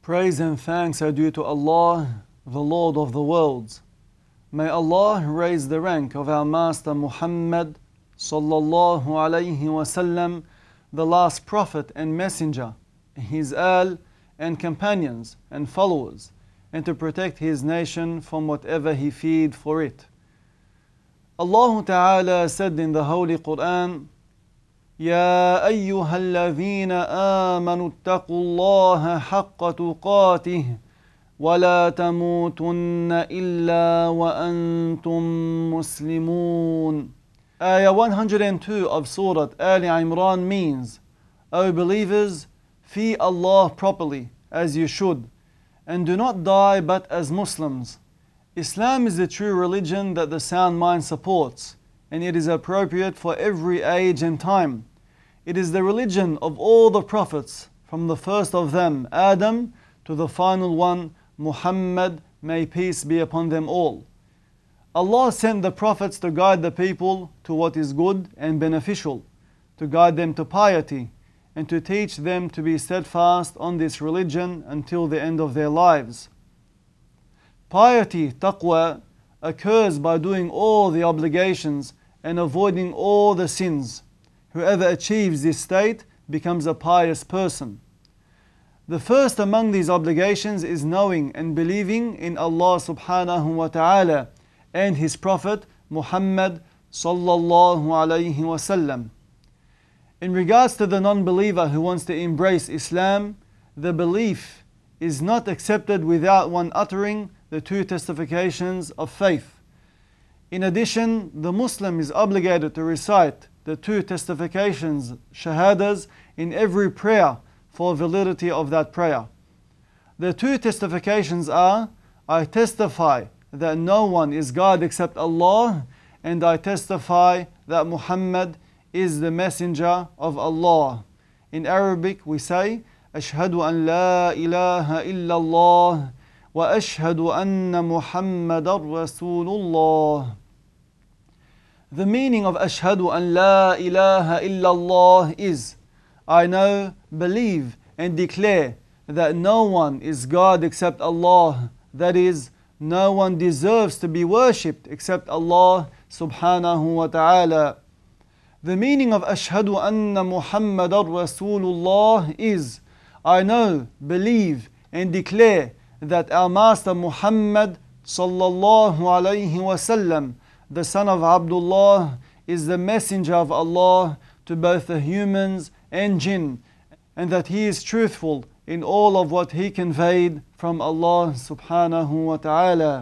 Praise and thanks are due to Allah, the Lord of the worlds. May Allah raise the rank of our Master Muhammad sallallahu alayhi wasallam, the last prophet and messenger, his al and companions and followers, and to protect his nation from whatever he feared for it. Allah Ta'ala said in the Holy Quran, يا أيها الذين آمنوا اتقوا الله حق تقاته ولا تموتن إلا وأنتم مسلمون. Ayah 102 of Surah Ali Imran means, O believers, fear Allah properly as you should, and do not die but as Muslims. Islam is the true religion that the sound mind supports, and it is appropriate for every age and time. It is the religion of all the prophets, from the first of them, Adam, to the final one, Muhammad, may peace be upon them all. Allah sent the prophets to guide the people to what is good and beneficial, to guide them to piety, and to teach them to be steadfast on this religion until the end of their lives. Piety, taqwa, occurs by doing all the obligations and avoiding all the sins. Whoever achieves this state becomes a pious person. The first among these obligations is knowing and believing in Allah subhanahu wa ta'ala and His Prophet Muhammad sallallahu alayhi wasallam. In regards to the non-believer who wants to embrace Islam, the belief is not accepted without one uttering the two testifications of faith. In addition, the Muslim is obligated to recite the two testifications, shahadas, in every prayer for validity of that prayer. The two testifications are, I testify that no one is God except Allah, and I testify that Muhammad is the messenger of Allah. In Arabic we say, Ashhadu an la ilaha illallah wa ashhadu anna Muhammadar Rasulullah. The meaning of Ashhadu an la ilaha illallah is, I know, believe and declare that no one is God except Allah, that is, no one deserves to be worshipped except Allah subhanahu wa ta'ala. The meaning of Ashhadu anna Muhammadar Rasulullah is, I know, believe and declare that our Master Muhammad sallallahu alayhi wasallam, the son of Abdullah, is the messenger of Allah to both the humans and jinn, and that he is truthful in all of what he conveyed from Allah subhanahu wa ta'ala.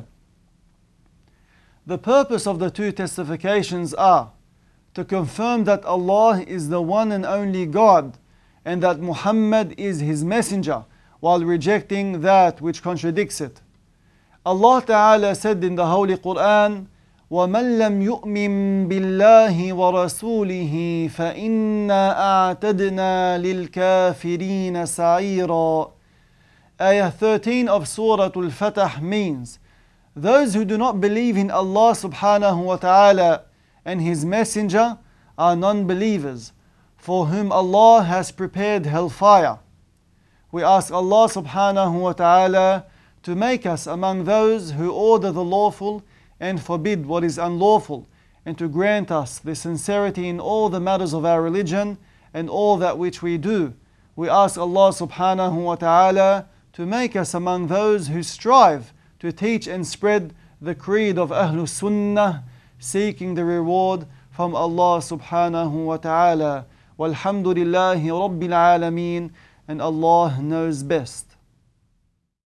The purpose of the two testifications are to confirm that Allah is the one and only God, and that Muhammad is his messenger, while rejecting that which contradicts it. Allah Ta'ala said in the Holy Quran, وَمَنْ لَمْ يُؤْمِنْ بِاللَّهِ وَرَسُولِهِ فَإِنَّا أَعْتَدْنَا لِلْكَافِرِينَ سَعِيرًا. Ayah 13 of Surah Al-Fatah means, those who do not believe in Allah subhanahu wa ta'ala and His messenger are non-believers, for whom Allah has prepared hellfire. We ask Allah subhanahu wa ta'ala to make us among those who order the lawful and forbid what is unlawful, and to grant us the sincerity in all the matters of our religion and all that which we do. We ask Allah subhanahu wa ta'ala to make us among those who strive to teach and spread the creed of Ahlus Sunnah, seeking the reward from Allah subhanahu wa ta'ala. Walhamdulillahi Rabbil Alameen, and Allah knows best.